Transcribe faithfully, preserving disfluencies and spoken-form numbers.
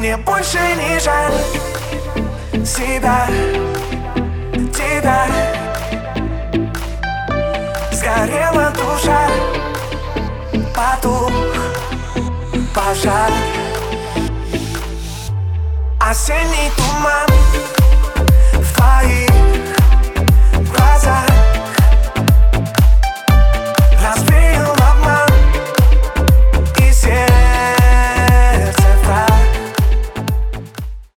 мне больше не жаль себя, тебя. Сгорела душа, потух пожар. Осенний туман в твоих